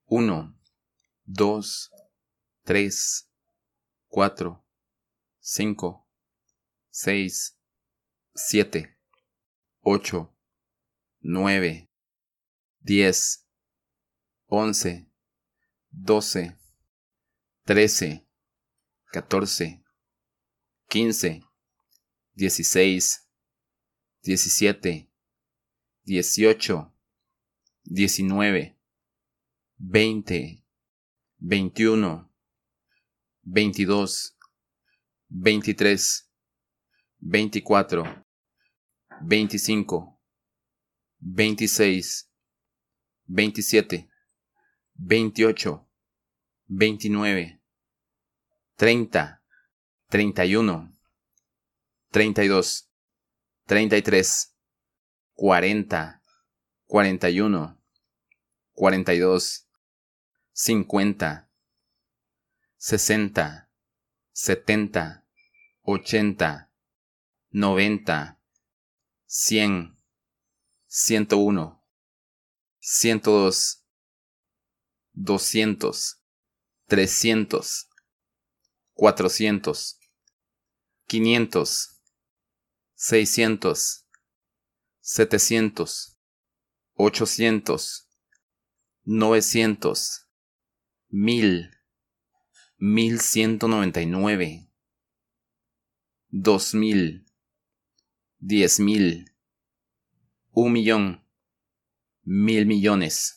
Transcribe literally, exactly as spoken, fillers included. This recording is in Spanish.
uno, dos, tres, cuatro, cinco, seis, siete, ocho, nueve, diez, once, doce, trece, catorce, quince, dieciséis, diecisiete, dieciocho, diecinueve, veinte, veintiuno, veintidós, veintitrés, veinticuatro, veinticinco, veintiséis, veintisiete, veintiocho, veintinueve, treinta, treinta y uno, treinta y dos, treinta y tres, cuarenta, cuarenta y uno, cuarenta y dos, cincuenta, sesenta, setenta, ochenta, noventa, cien, ciento uno, ciento dos, doscientos, trescientos, cuatrocientos, quinientos, seiscientos, setecientos, ochocientos, novecientos, mil, mil ciento noventa y nueve, dos mil, diez mil, un millón, mil millones.